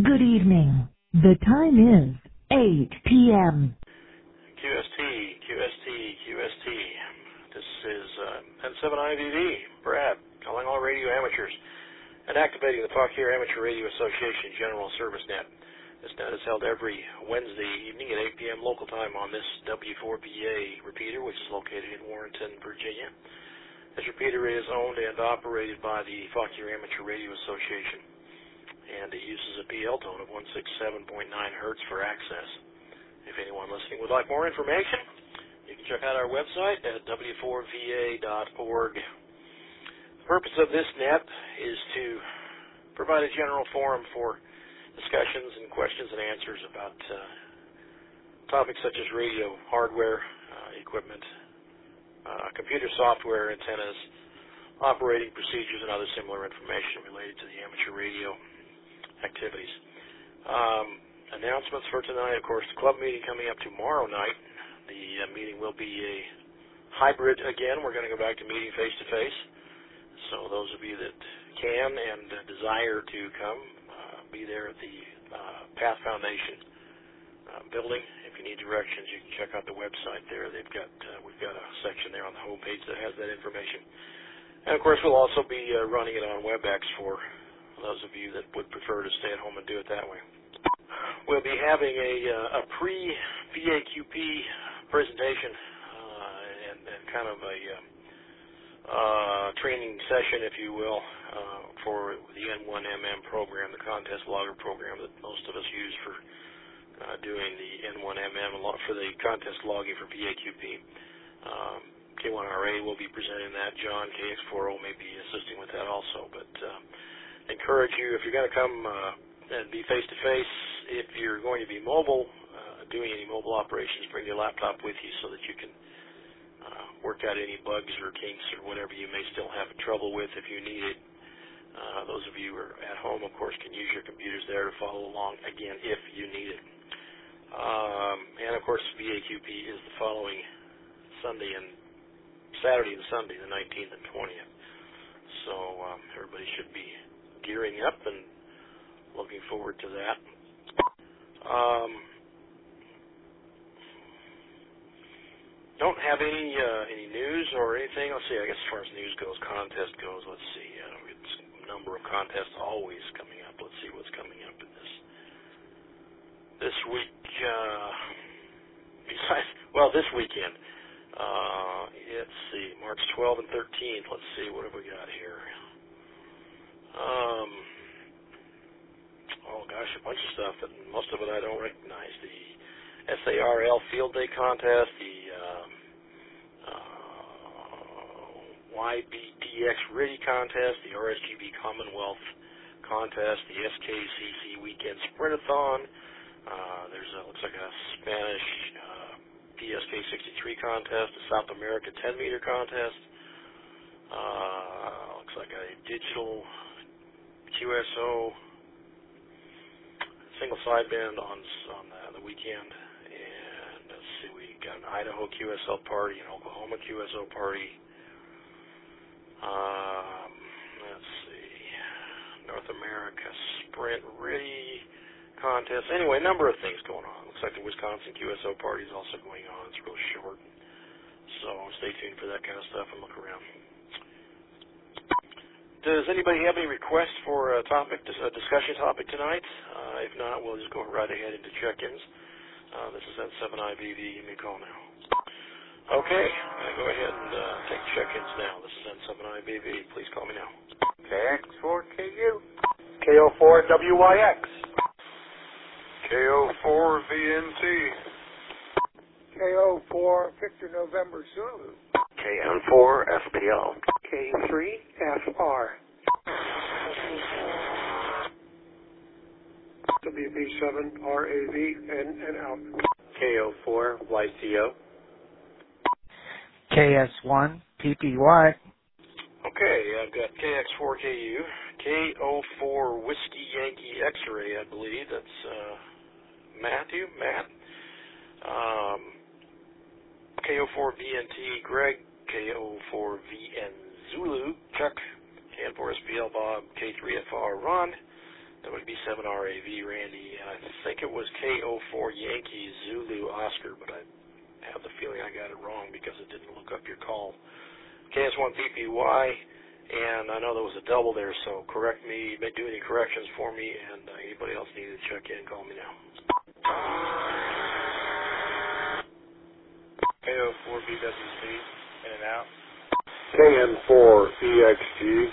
Good evening. The time is 8 p.m. QST, QST, QST. This is N7IVV, Brad, calling all radio amateurs and activating the Fauquier Amateur Radio Association General Service Net. This net is held every Wednesday evening at 8 p.m. local time on this W4VA repeater, which is located in Warrenton, Virginia. This repeater is owned and operated by the Fauquier Amateur Radio Association, and it uses a PL tone of 167.9 hertz for access. If anyone listening would like more information, you can check out our website at w4va.org. The purpose of this net is to provide a general forum for discussions and questions and answers about topics such as radio, hardware, equipment, computer software, antennas, operating procedures, and other similar information related to the amateur radio activities. Announcements for tonight, of course, the club meeting coming up tomorrow night. The meeting will be a hybrid again. We're going to go back to meeting face-to-face. So those of you that can and desire to come, be there at the Path Foundation building. If you need directions, you can check out the website there. We've got a section there on the homepage that has that information. And, of course, we'll also be running it on WebEx for those of you that would prefer to stay at home and do it that way. We'll be having a pre-VAQP presentation and kind of a training session, if you will, for the N1MM program, the contest logger program that most of us use for doing the N1MM for the contest logging for VAQP. K1RA will be presenting that. John, KX40, may be assisting with that also. But encourage you, if you're going to come and be face-to-face, if you're going to be mobile, doing any mobile operations, bring your laptop with you so that you can work out any bugs or kinks or whatever you may still have trouble with if you need it. Those of you who are at home, of course, can use your computers there to follow along, again, if you need it. And, of course, VAQP is the following Saturday and Sunday, the 19th and 20th. So everybody should be gearing up and looking forward to that. Don't have any news or anything. Let's see, I guess as far as news goes, contest goes, let's see. It's a number of contests always coming up. Let's see what's coming up in this week. This weekend. Let's see, March 12th and 13th. Let's see, what have we got here? A bunch of stuff, but most of it I don't recognize. The SARL Field Day Contest, the YBDX RIDI Contest, the RSGB Commonwealth Contest, the SKCC Weekend Sprintathon. There's looks like a Spanish PSK 63 contest, a South America 10-meter contest. Looks like a digital QSO single sideband on the weekend, and let's see, we got an Idaho QSL party, an Oklahoma QSO party. Let's see, North America Sprint RIDI contest. Anyway, a number of things going on. Looks like the Wisconsin QSO party is also going on. It's real short, so stay tuned for that kind of stuff and look around. Does anybody have any requests for a discussion topic tonight? If not, we'll just go right ahead into check-ins. This is N7IVV. Give me a call now. Okay, I'll go ahead and take check-ins now. This is N7IVV. Please call me now. KX4KU. KO4WYX. KO4VNT. KO4 Victor November Zulu. KN4FPL. K3FR. WB7RAV and out. KO4YCO. KS1 PPY. Okay, I've got KX4KU, KO4 Whiskey Yankee X-Ray, I believe. That's Matt. KO4VNT Greg, KO4VN Zulu Chuck, KN4SPL Bob, K3FR Ron, WB7RAV, Randy, and I think it was KO4 Yankee Zulu Oscar, but I have the feeling I got it wrong because it didn't look up your call. KS1PPY, and I know there was a double there, so correct me, do any corrections for me, and anybody else need to check in, call me now. KO4BWC, in and out. KN4EXG.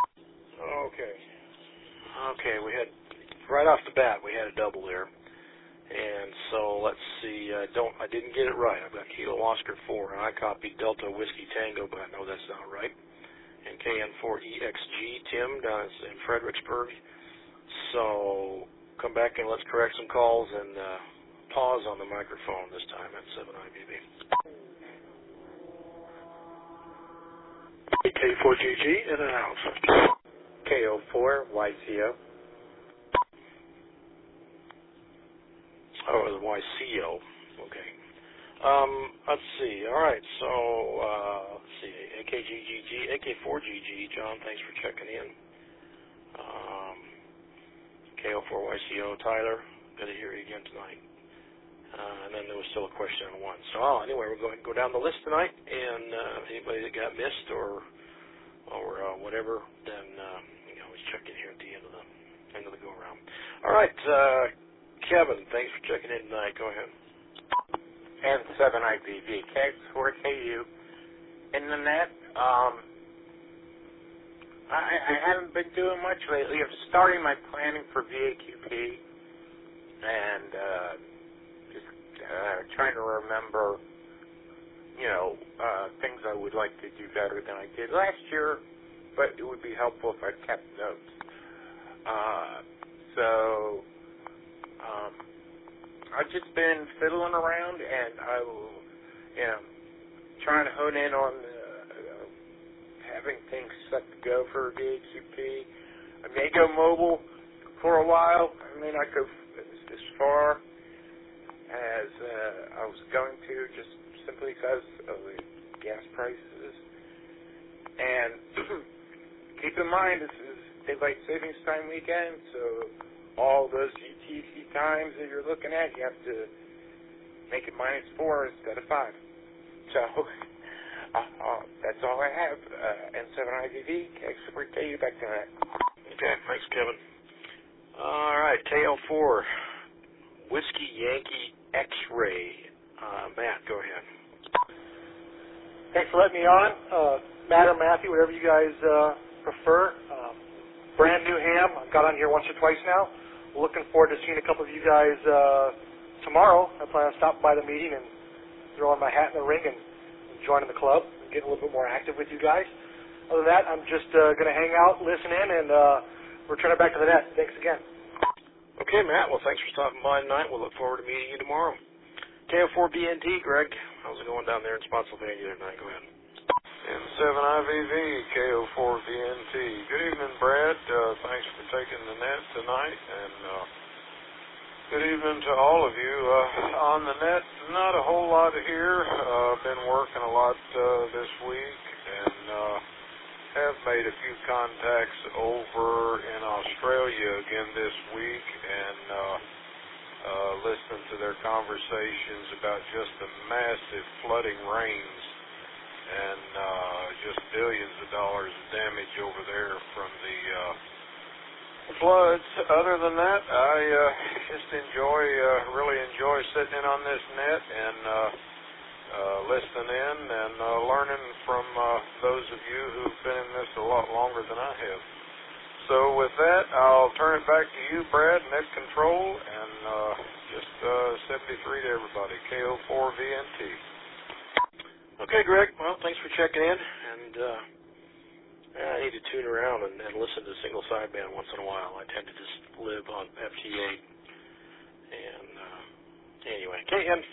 Okay, we had, right off the bat, we had a double there. And so let's see, I didn't get it right. I've got Kilo Oscar 4, and I copied Delta Whiskey Tango, but I know that's not right. And KN4EXG, Tim, down in Fredericksburg. So come back and let's correct some calls and pause on the microphone this time at 7IBB. K4GG, in and out. KO4YCO. Oh, it was YCO. Okay. Let's see. All right. So, let's see. AK4GG. John, thanks for checking in. KO4YCO. Tyler, good to hear you again tonight. And then there was still a question on one. So, anyway, we're going to go down the list tonight, and anybody that got missed or whatever, then you can always check in here at the end of the go around. All right. Kevin, thanks for checking in tonight. Go ahead. N7IPV, KX4KU. In the net, I haven't been doing much lately. I'm starting my planning for VAQP and just trying to remember, things I would like to do better than I did last year, but it would be helpful if I kept notes. I've just been fiddling around, and I will, trying to hone in on having things set to go for VAQP. I may go mobile for a while. I may not go as far as I was going to, just simply because of the gas prices. And keep in mind, this is Daylight Savings Time weekend, so all those UTC times that you're looking at, you have to make it -4 instead of 5. So that's all I have. N7IVV, KX4KU, back to that. Okay, thanks, Kevin. All right, KL4, Whiskey Yankee X-Ray. Matt, go ahead. Thanks for letting me on. Matt or Matthew, whatever you guys prefer. Brand new ham. I've got on here once or twice now. Looking forward to seeing a couple of you guys tomorrow. I plan on stopping by the meeting and throwing my hat in the ring and joining the club and getting a little bit more active with you guys. Other than that, I'm just going to hang out, listen in, and return it back to the net. Thanks again. Okay, Matt. Well, thanks for stopping by tonight. We'll look forward to meeting you tomorrow. KO4BNT, Greg. How's it going down there in Spotsylvania tonight? Go ahead. N7IVV, KO4VNT. Good evening, Brad. Thanks for taking the net tonight, and good evening to all of you. On the net, not a whole lot here. Been working a lot this week, and have made a few contacts over in Australia again this week, and listening to their conversations about just the massive flooding rains and just billions of dollars of damage over there from the floods. Other than that, I just really enjoy sitting in on this net and listening in and learning from those of you who've been in this a lot longer than I have. So with that, I'll turn it back to you, Brad, net control, and just 73 to everybody, KO4VNT. Okay, Greg. Well, thanks for checking in, and I need to tune around and listen to single sideband once in a while. I tend to just live on FT8. And anyway,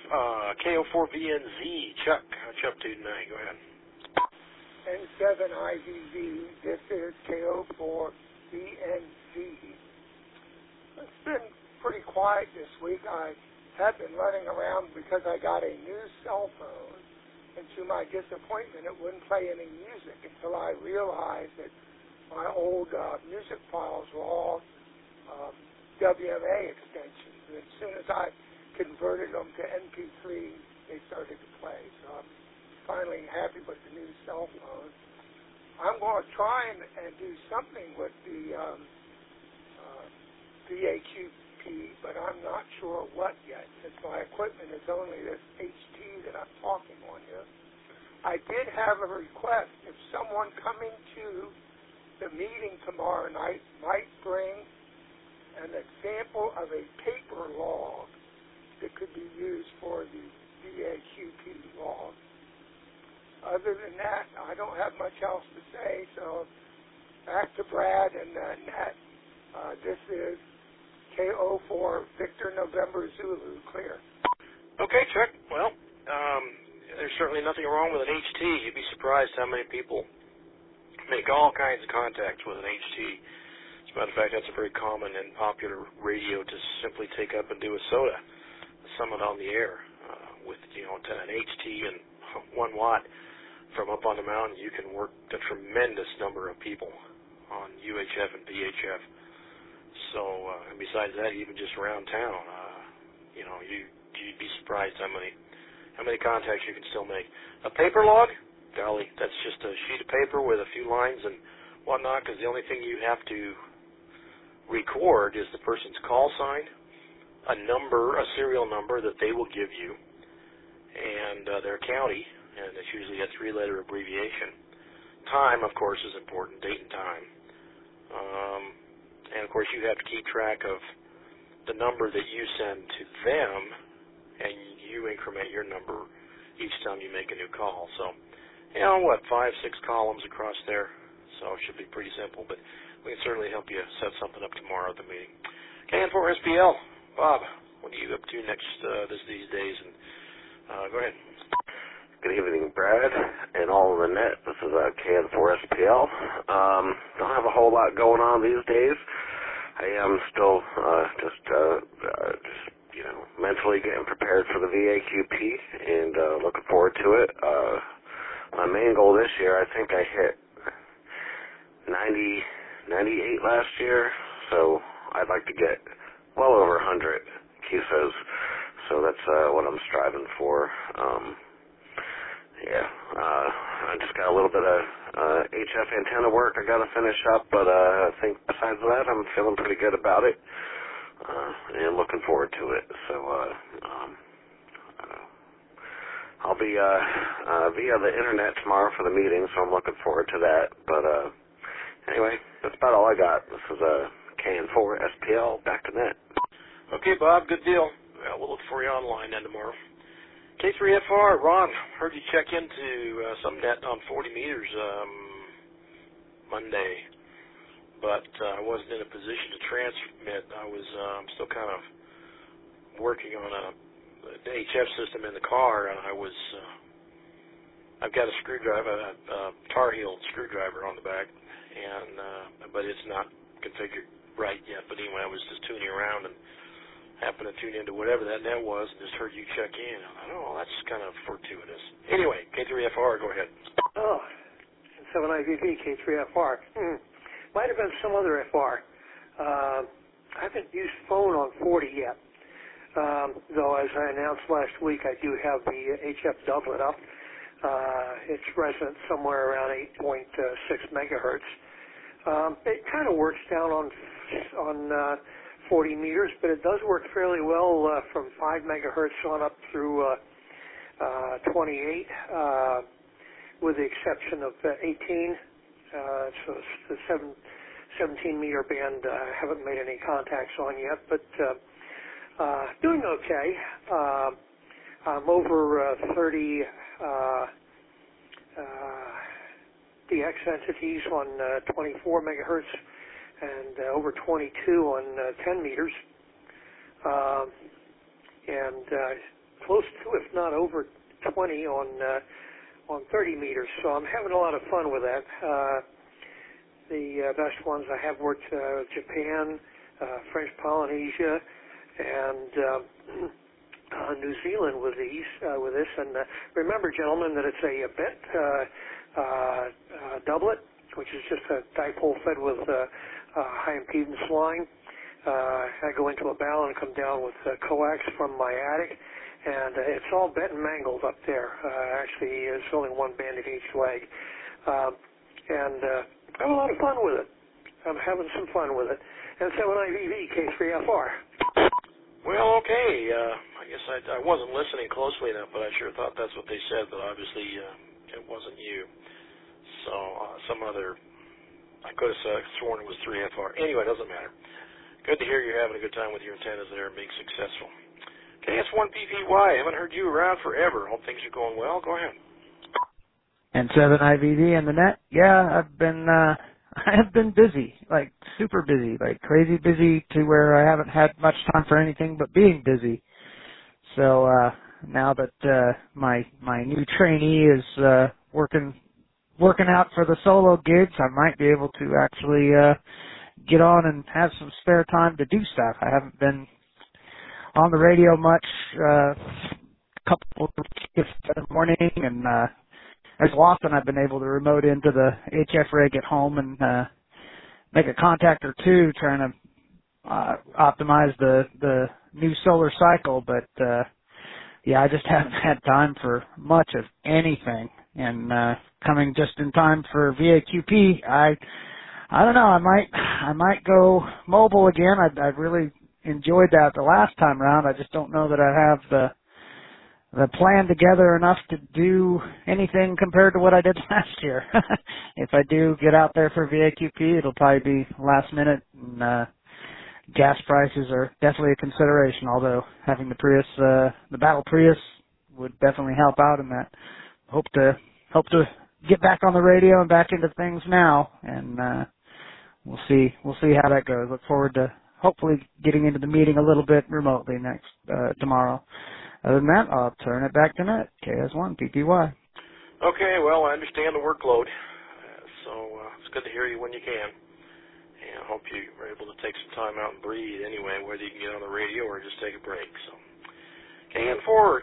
KO4VNZ, Chuck, how you up to tonight? Go ahead. N7IVV, this is KO4VNZ. It's been pretty quiet this week. I have been running around because I got a new cell phone. And to my disappointment, it wouldn't play any music until I realized that my old music files were all WMA extensions. And as soon as I converted them to MP3, they started to play. So I'm finally happy with the new cell phone. I'm going to try and do something with the VAQP, but I'm not sure what yet, since my equipment is only this HT that I'm talking on here. I did have a request. If someone coming to the meeting tomorrow night might bring an example of a paper log that could be used for the VAQP log. Other than that, I don't have much else to say, so back to Brad and Nat. This is KO4 Victor November Zulu, clear. Okay, Chuck. Well, there's certainly nothing wrong with an HT. You'd be surprised how many people make all kinds of contacts with an HT. As a matter of fact, that's a very common and popular radio to simply take up and do a SOTA, a summit on the air, with an HT and 1 watt from up on the mountain. You can work a tremendous number of people on UHF and VHF. So, and besides that, even just around town, you'd be surprised how many contacts you can still make. A paper log, golly, that's just a sheet of paper with a few lines and whatnot, because the only thing you have to record is the person's call sign, a serial number that they will give you, and their county, and it's usually a 3-letter abbreviation. Time, of course, is important, date and time. And, of course, you have to keep track of the number that you send to them, and you increment your number each time you make a new call. So, 5, 6 columns across there. So it should be pretty simple, but we can certainly help you set something up tomorrow at the meeting. KN4SPL, Bob, what are you up to next these days? And go ahead. Good evening, Brad, and all of the net. This is KN4SPL. Don't have a whole lot going on these days. I am still just mentally getting prepared for the VAQP and looking forward to it. My main goal this year, I think I hit 98 last year, so I'd like to get well over 100 QSOs. So that's what I'm striving for. I just got a little bit of HF antenna work I got to finish up, but I think besides that, I'm feeling pretty good about it and looking forward to it. So I'll be via the internet tomorrow for the meeting, so I'm looking forward to that. But anyway, that's about all I got. This is KN4SPL, back to net. Okay, Bob, good deal. Well, we'll look for you online then tomorrow. K3FR, Ron, heard you check into some net on 40 meters Monday, but I wasn't in a position to transmit. I was still kind of working on the HF system in the car, and I've got a screwdriver, a Tar Heel screwdriver on the back, and but it's not configured right yet. But anyway, I was just tuning around and happened to tune into whatever that net was and just heard you check in. I thought, that's kind of fortuitous. Anyway, K3FR, go ahead. Oh, 7IVV, K3FR. Might have been some other FR. I haven't used phone on 40 yet. Though, as I announced last week, I do have the HF doublet up. It's resonant somewhere around 8.6 megahertz. It kind of works down on 40 meters, but it does work fairly well from 5 megahertz on up through 28, with the exception of 18. So the 17 meter band I haven't made any contacts on yet, but doing okay. I'm over 30 DX entities on 24 megahertz. And over 22 on 10 meters, and close to, if not over 20 on 30 meters. So I'm having a lot of fun with that. The best ones I have worked Japan, French Polynesia, and New Zealand with this. And remember, gentlemen, that it's a bit doublet, which is just a dipole fed with high impedance line. I go into a barrel and come down with coax from my attic, and it's all bent and mangled up there. Actually, there's only one band in each leg. And I have a lot of fun with it. I'm having some fun with it. And 7IVV K3FR. Well, okay. I guess I wasn't listening closely enough, but I sure thought that's what they said, but obviously it wasn't you. So some other, I could have sworn it was 3FR. Anyway, it doesn't matter. Good to hear you're having a good time with your antennas there and being successful. KS1PPY, haven't heard you around forever. Hope things are going well. Go ahead. And 7IVV and the net. Yeah, I have been busy, like super busy, like crazy busy to where I haven't had much time for anything but being busy. So now that my new trainee is working out for the solo gigs, I might be able to actually get on and have some spare time to do stuff. I haven't been on the radio much, couple of shifts in the morning, and as often I've been able to remote into the HF rig at home and make a contact or two trying to optimize the new solar cycle, but yeah, I just haven't had time for much of anything. And coming just in time for VAQP, I don't know, I might go mobile again. I really enjoyed that the last time around. I just don't know that I have the plan together enough to do anything compared to what I did last year. If I do get out there for VAQP, it'll probably be last minute, and gas prices are definitely a consideration, although having the Prius, the Battle Prius would definitely help out in that. Hope to get back on the radio and back into things now, and we'll see how that goes. Look forward to hopefully getting into the meeting a little bit remotely tomorrow. Other than that, I'll turn it back to Net, KS1PPY. Okay, well, I understand the workload, so it's good to hear you when you can. And I hope you were able to take some time out and breathe anyway, whether you can get on the radio or just take a break. So, KN4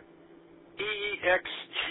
EXG.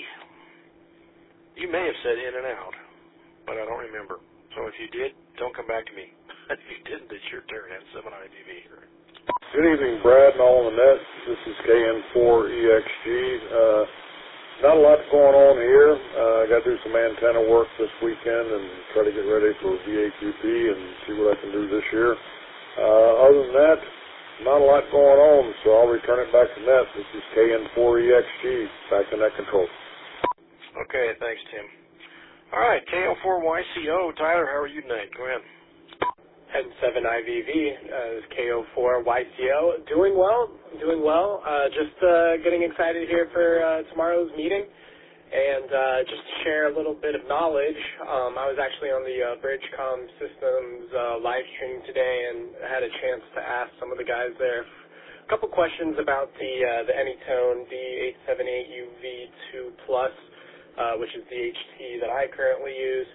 You may have said in and out, but I don't remember. So if you did, don't come back to me. If you didn't, it's your turn at 7IDV. Good evening, Brad and all on the net. This is KN4EXG. Not a lot going on here. I got to do some antenna work this weekend and try to get ready for VAQP and see what I can do this year. Other than that, not a lot going on, so I'll return it back to net. This is KN4EXG, back to net control. Okay, thanks, Tim. All right, KO4YCO. Tyler, how are you tonight? Go ahead. And 7IVV is KO4YCO. Doing well. Just getting excited here for tomorrow's meeting. And just to share a little bit of knowledge, I was actually on the Bridgecom Systems live stream today and had a chance to ask some of the guys there a couple questions about the Anytone D878UV2 Plus, which is the HT that I currently use.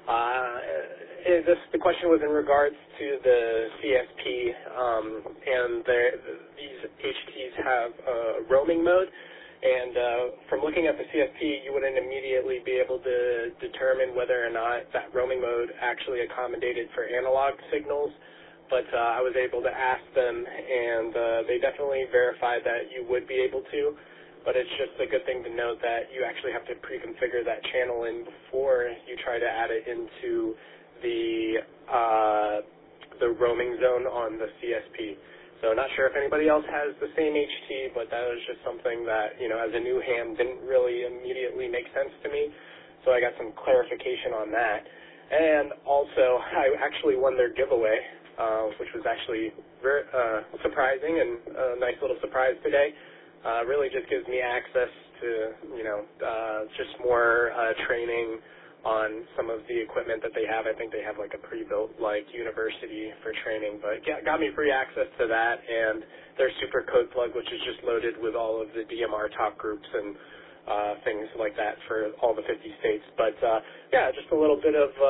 The question was in regards to the CSP, and these HTs have roaming mode, and from looking at the CSP, you wouldn't immediately be able to determine whether or not that roaming mode actually accommodated for analog signals, but I was able to ask them, and they definitely verified that you would be able to. But it's just a good thing to note that you actually have to pre-configure that channel in before you try to add it into the roaming zone on the CSP. So not sure if anybody else has the same HT, but that was just something that, as a new ham, didn't really immediately make sense to me. So I got some clarification on that. And also, I actually won their giveaway, which was actually very surprising and a nice little surprise today. Really just gives me access to, just more training on some of the equipment that they have. I think they have like a pre-built university for training, but got me free access to that, and their super code plug, which is just loaded with all of the DMR top groups and things like that for all the 50 states. But just a little bit of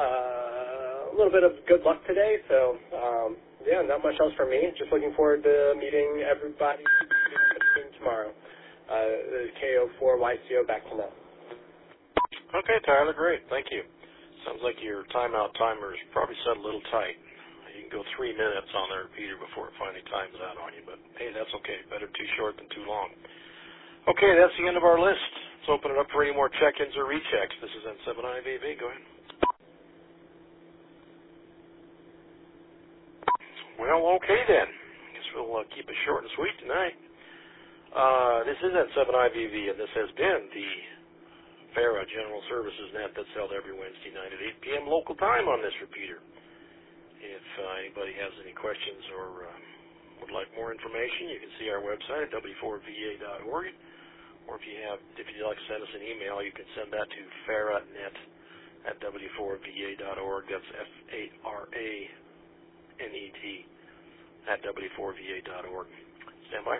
good luck today. So not much else from me. Just looking forward to meeting everybody tomorrow. KO4YCO, back to now. Okay, Tyler, great. Thank you. Sounds like your timeout timer is probably set a little tight. You can go 3 minutes on the repeater before it finally times out on you. But, hey, that's okay. Better too short than too long. Okay, that's the end of our list. Let's open it up for any more check-ins or rechecks. This is N7IVV. Go ahead. Well, okay then. I guess we'll keep it short and sweet tonight. This is N7IVV, and this has been the FARA General Services Net that's held every Wednesday night at 8 p.m. local time on this repeater. If anybody has any questions or would like more information, you can see our website at w4va.org. Or if you'd like to send us an email, you can send that to faranet@w4va.org. That's FARANET @w4va.org. Stand by.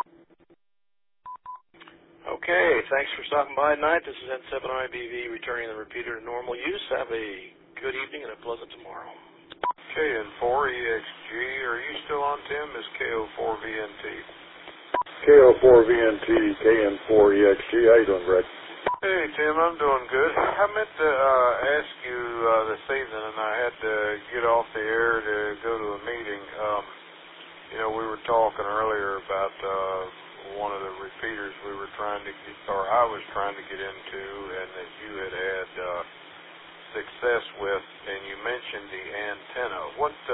Okay, thanks for stopping by tonight. This is N7IVV returning the repeater to normal use. Have a good evening and a pleasant tomorrow. KN4EXG, are you still on, Tim? Is KO4VNT? KO4VNT, KN4EXG. How you doing, Greg? Hey, Tim, I'm doing good. I meant to ask you this evening, and I had to get off the air to go to a meeting. We were talking earlier about one of the repeaters we were trying to get, or I was trying to get into, and that you had success with, and you mentioned the antenna.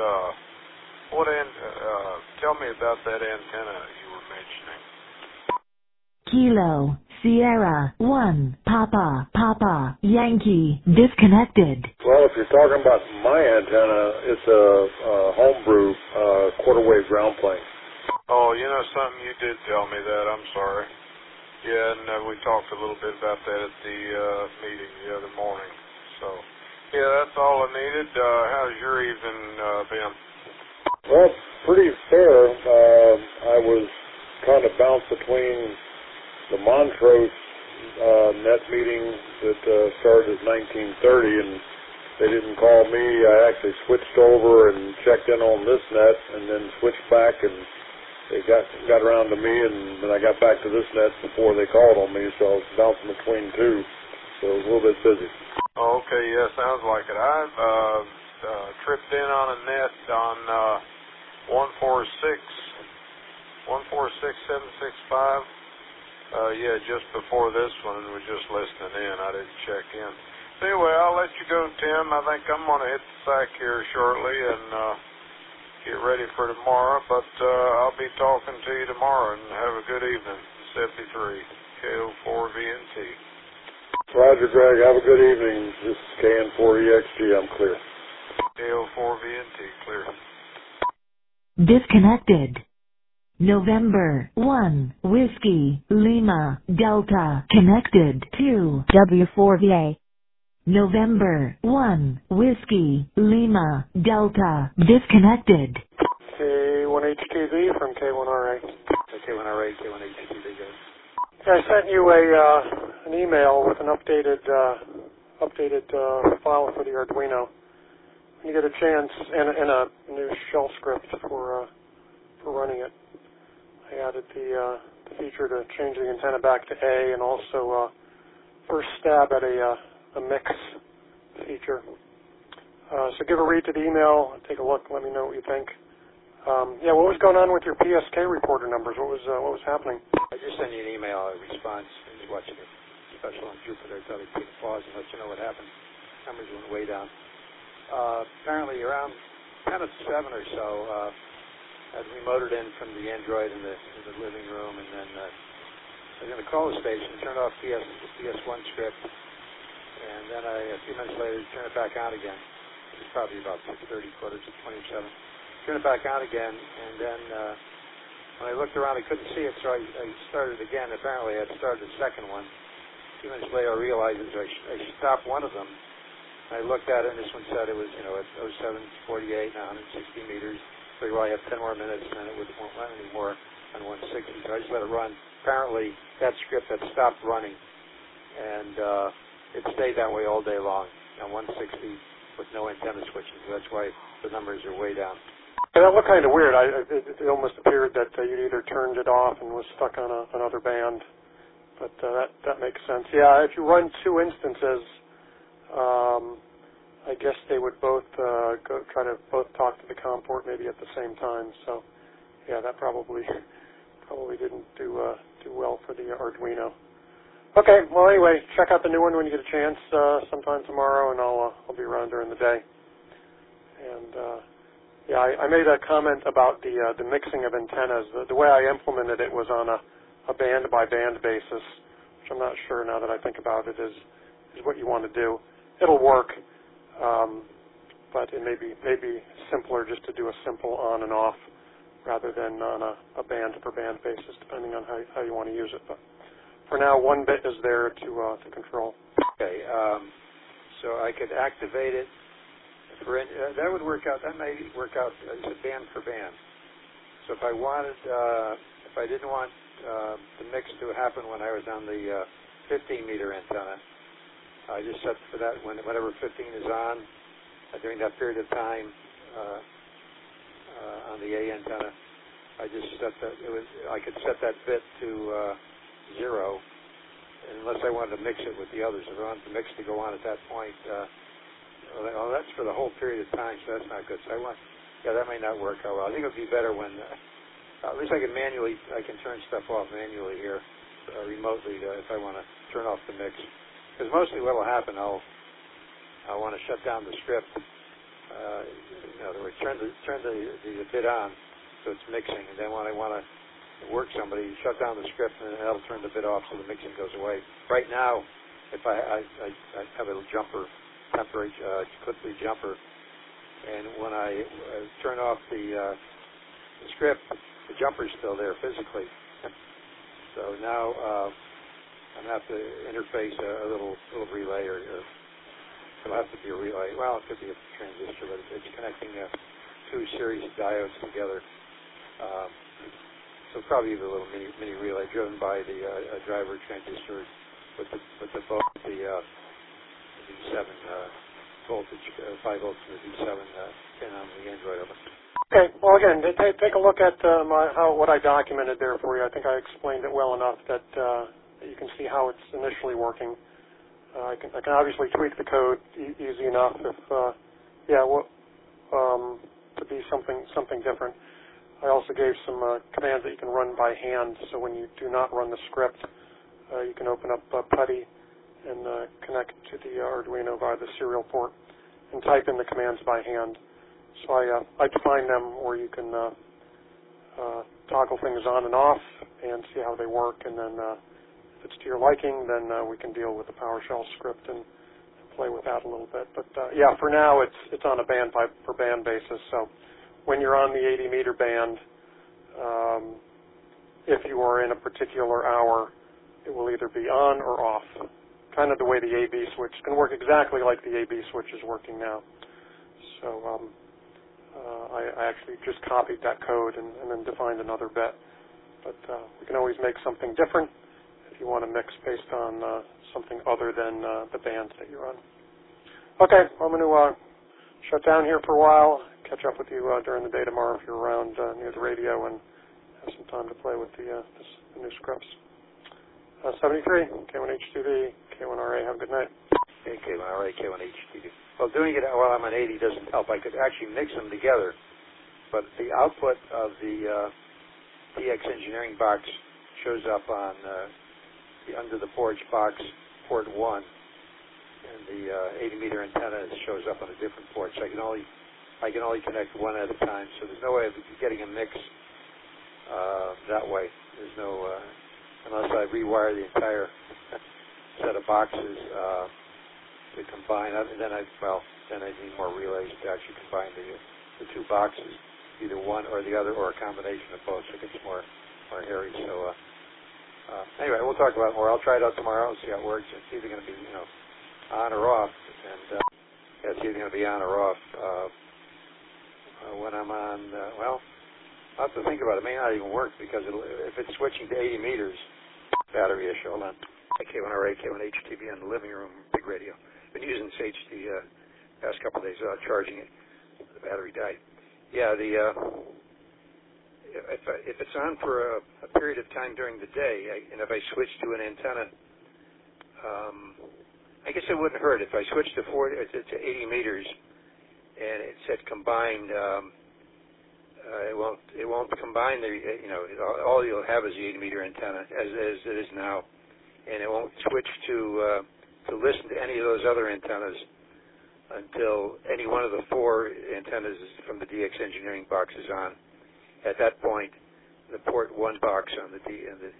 Tell me about that antenna you were mentioning. Kilo, Sierra, 1, Papa, Yankee, disconnected. Well, if you're talking about my antenna, it's a homebrew quarter wave ground plane. Oh, something, you did tell me that. I'm sorry. Yeah, and we talked a little bit about that at the meeting the other morning. So, yeah, that's all I needed. How's your evening been? Well, pretty fair. I was kind of bounced between the Montrose net meeting that started at 1930, and they didn't call me. I actually switched over and checked in on this net, and then switched back, and they got around to me, and then I got back to this net before they called on me, so I was bouncing between two, so it was a little bit busy. Oh, okay, yeah, sounds like it. I tripped in on a net on 146.765. Yeah, just before this one, and was just listening in. I didn't check in. Anyway, I'll let you go, Tim. I think I'm going to hit the sack here shortly and get ready for tomorrow, but I'll be talking to you tomorrow, and have a good evening. 73, KO4VNT. Roger, Greg. Have a good evening. This is KN4EXG. I'm clear. KO4VNT, clear. Disconnected. November 1, Whiskey, Lima, Delta, connected to W4VA. November 1, Whiskey, Lima, Delta, disconnected. K1HTV from K1RA. K1RA, K1HTV, guys. I sent you an email with an updated file for the Arduino. When you get a chance, and a new shell script for running it. I added the feature to change the antenna back to A, and also first stab at a mix feature. So give a read to the email, take a look, let me know what you think. Yeah, what was going on with your PSK reporter numbers? What was happening? I just sent you an email, a response, and was watching a special on Jupiter. I thought I'd take a pause and let you know what happened. Numbers went way down. Apparently around 10 of 7 or so, I remoted in from the Android in the living room, and then I was going to call the station, turned off PS1 script, and then a few minutes later turned it back on again. It was probably about 6:30, quarter to 27. Turned it back on again, and then when I looked around, I couldn't see it, so I started again. Apparently, I had started the second one. A few minutes later, I realized I stopped one of them. I looked at it, and this one said it was, at 0748, 160 meters. So you probably have 10 more minutes, and then it won't run anymore on 160. So I just let it run. Apparently, that script had stopped running, and it stayed that way all day long on 160 with no antenna switching. So that's why the numbers are way down. Yeah, that looked kind of weird. It almost appeared that you'd either turned it off and was stuck on another band, but that makes sense. Yeah, if you run two instances, I guess they would both try to talk to the COM port maybe at the same time. So, yeah, that probably didn't do well for the Arduino. Okay, well anyway, check out the new one when you get a chance sometime tomorrow, and I'll be around during the day. And yeah, I made a comment about the mixing of antennas. The way I implemented it was on a band by band basis, which I'm not sure now that I think about it is what you want to do. It'll work, but it may be simpler just to do a simple on and off rather than on a band per band basis, depending on how you want to use it. But for now, one bit is there to control. Okay, so I could activate it. That would work out. That may work out as a band for band. So if I wanted, if I didn't want the mix to happen when I was on the 15-meter antenna, I just set for that whenever 15 is on during that period of time on the A antenna. I just set that. I could set that bit to 0, unless I wanted to mix it with the others. If I wanted the mix to go on at that point. Well, that's for the whole period of time, so that's not good. So that may not work out well. I think it would be better when, at least I can turn stuff off manually here, remotely, if I want to turn off the mix. Because mostly what will happen, I'll want to shut down the script. In other words, turn the bit on so it's mixing, and then when I want to work somebody, shut down the script, and that'll turn the bit off so the mixing goes away. Right now, if I have a jumper, temporary clip-free jumper, and when I turn off the script, the jumper's still there physically. So now I'm going to have to interface a little relay, or it'll have to be a relay. Well, it could be a transistor, but it's connecting two series diodes together. So probably a little mini relay driven by the driver transistor with the D7 voltage, 5 volts from the D7 pin on the Android of it. Okay. Well, again, take a look at what I documented there for you. I think I explained it well enough that you can see how it's initially working. I can obviously tweak the code easy enough if to be something different. I also gave some commands that you can run by hand. So when you do not run the script, you can open up PuTTY and connect to the Arduino via the serial port and type in the commands by hand. So I define them where you can toggle things on and off and see how they work, and then if it's to your liking, then we can deal with the PowerShell script and play with that a little bit. But yeah, for now it's on a band per band basis. So when you're on the 80-meter band, if you are in a particular hour, it will either be on or off. Kind of the way the AB switch can work exactly like the AB switch is working now. So I actually just copied that code and then defined another bit. But we can always make something different if you want to mix based on something other than the bands that you're on. Okay, I'm going to shut down here for a while, catch up with you during the day tomorrow if you're around near the radio, and have some time to play with the new scripts. 73, K1HTV, K1RA, have a good night. Okay, K1RA, K1HTV. Well, doing it while I'm on 80 doesn't help. I could actually mix them together, but the output of the DX Engineering box shows up on the under the forge box, port 1, and the 80-meter antenna shows up on a different port. So I can only connect one at a time. So there's no way of getting a mix that way. There's no unless I rewire the entire set of boxes to combine. Then I need more relays to actually combine the two boxes, either one or the other, or a combination of both. So it gets more hairy. So anyway, we'll talk about it more. I'll try it out tomorrow and see how it works. It's either going to be on or off, and it's either going to be on or off when I'm on. Well, I'll have to think about it. It may not even work because if it's switching to 80 meters, battery issue. Hold on. K1RA, K1HTV on the living room, big radio. Been using this HD past couple of days without charging it. The battery died. Yeah, if it's on for a period of time during the day, and if I switch to an antenna, I guess it wouldn't hurt if I switched to 80 meters, and it said combined. It won't combine the. All you'll have is the 80 meter antenna as it is now, and it won't switch to listen to any of those other antennas until any one of the 4 antennas from the DX Engineering box is on. At that point, the port 1 box on the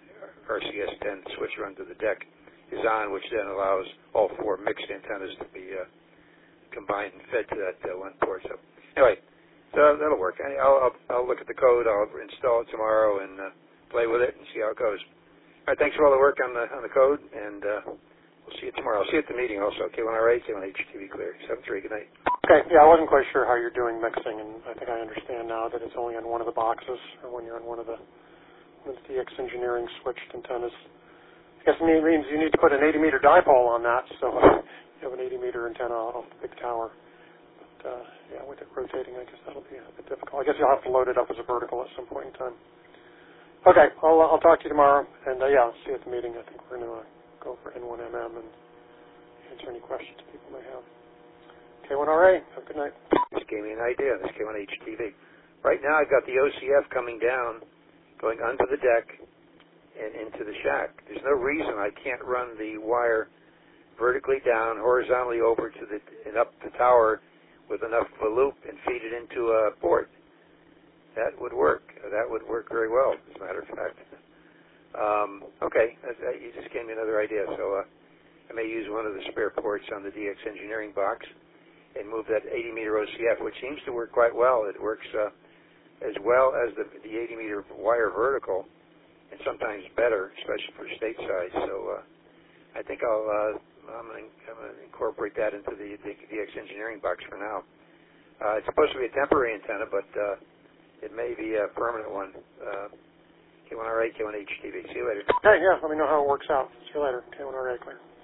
RCS-10 switcher under the deck is on, which then allows all 4 mixed antennas to be combined and fed to that 1 port. So anyway, that'll work. I'll look at the code. I'll install it tomorrow and play with it and see how it goes. All right, thanks for all the work on the code, and we'll see you tomorrow. I'll see you at the meeting also. K1RA, K1HTV clear. 7-3, good night. Okay, yeah, I wasn't quite sure how you're doing mixing, and I think I understand now that it's only on one of the boxes, or when you're on one of the DX Engineering switched antennas. I guess it means you need to put an 80-meter dipole on that, so you have an 80-meter antenna off the big tower. But, yeah, with it rotating, I guess that'll be a bit difficult. I guess you'll have to load it up as a vertical at some point in time. Okay, I'll talk to you tomorrow, and yeah, I'll see you at the meeting. I think we're going to go for N1MM and answer any questions people may have. K1RA, have a good night. This gave me an idea. This K1HTV. Right now I've got the OCF coming down, going under the deck and into the shack. There's no reason I can't run the wire vertically down, horizontally over to and up the tower with enough of a loop and feed it into a port. That would work. That would work very well, as a matter of fact. Okay, you just gave me another idea. So I may use one of the spare ports on the DX Engineering box and move that 80-meter OCF, which seems to work quite well. It works as well as the 80-meter wire vertical, and sometimes better, especially for stateside. So I think I'm going to incorporate that into the DX Engineering box for now. It's supposed to be a temporary antenna, but it may be a permanent one. K1RA, K1HTV. See you later. Okay, yeah, let me know how it works out. See you later. K1RA, clear.